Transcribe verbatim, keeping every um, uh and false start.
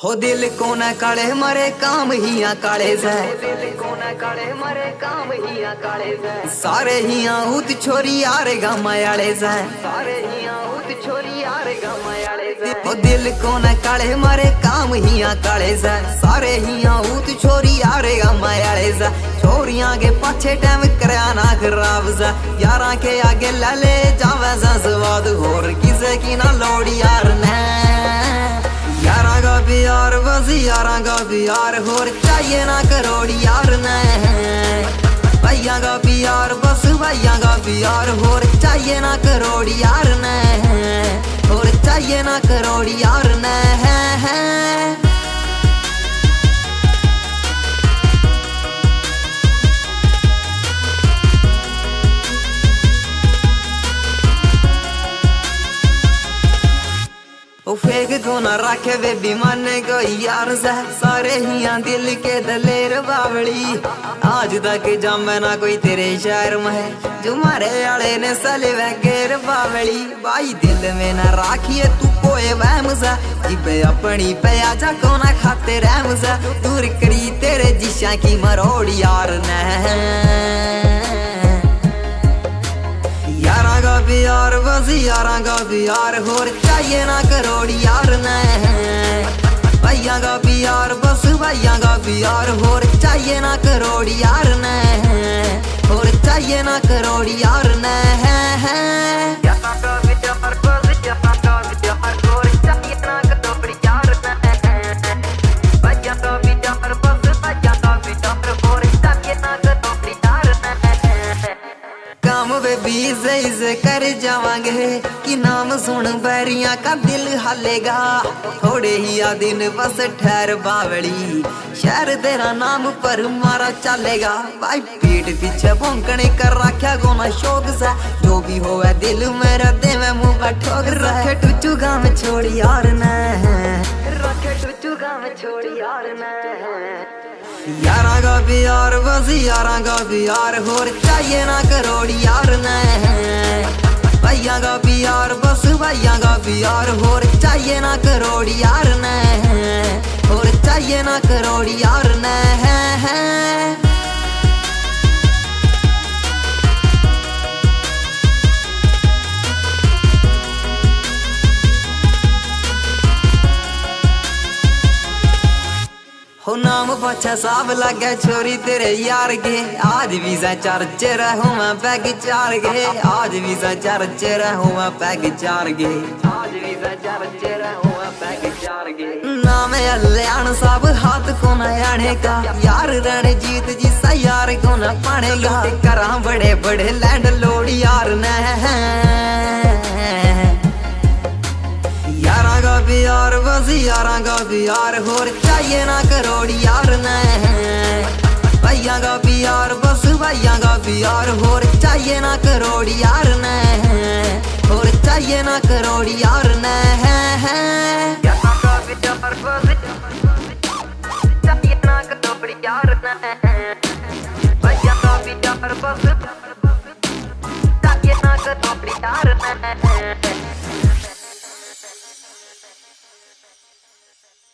हो दिल को न काले मरे काम हिया काले से, दिल को न काले मरे काम हिया काले से, सारे हिया उत छोरी यार गामायाले से, सारे हिया उत छोरी यार गामायाले से। हो दिल को न काले मरे काम हिया काले से, सारे हिया उत छोरी यार गामायाले से। छोरियां के पाछे टाइम करया ना खराब से, यारा के आगे ले जावे सा स्वाद होर किसे की ना लोड़ यार ने। यारा का प्यार बस यारा का प्यार होर चाहिए ना करोड़ यार ने। भैया का प्यार बस भैया का प्यार होर चाहिए ना करोड़ यार ने, होर चाहिए ना करोड़ यार ने। ओ फेंक को ना रखे बेबी माने को यार से, सारे हिया दिल के दलेर बावली। आज तक जामे ना कोई तेरे शहर में, जो मारे आले ने सले वे गेर बावली। भाई दिल में ना राखिए तू कोई वहम सा, जिबे अपनी पे आजा को ना खाते रहम सा। दूर करी तेरे जिशा की मरोड़ यार ने। यारा का प्यार बस यारा का प्यार होर चाहिए ना करोड़ यार ने। भैया का प्यार बस भैया का प्यार होर चाहिए ना करोड़ यार ने, होर चाहिए ना करोड़ यार ने। बेबी सही से कर जावांगे कि नाम सुन बैरिया का दिल हालेगा। थोड़े ही आ दिन बस ठहर बावली, शहर तेरा नाम पर मारा चलेगा। भाई पीठ पीछे भौंकने कर रखा गोना शौक सा, जो भी हो दिल मेरा दे में मुँह का ठोक सा। रखे टुचू गाँव छोड़ यार ने, रखे टुचू गाँव छोड़ यार ने। यारा का प्यार बस यारा का प्यार होर चाहिए ना करोड़ यार ने। भैया का प्यार बस भैया का प्यार होर चाहिए ना करोड़ यार ने, होर चाहिए ना करोड़ यार ने। हो नाम पाछा साफ लगे छोरी तेरे यार के, आज भी सा चर्चे रहूं मैं पैग चार गे। आज भी सा चर्चे रहूं मैं पैग चार गे, आज भी सा चर्चे रहूं मैं पैग चार गे। नाम कल्याण साहब हाथ को न आने का, यार रणजीत जी सा यार को न पानेगा। करा बड़े बड़े लैंड लोड यार ने। यारा का प्यार बस यारा का प्यार होर चाहिए ना करोड़ यार ने। भैया का प्यार बस भैया का प्यार होर चाहिए ना करोड़ यार ने, होर चाहिए ना करोड़ यार ने।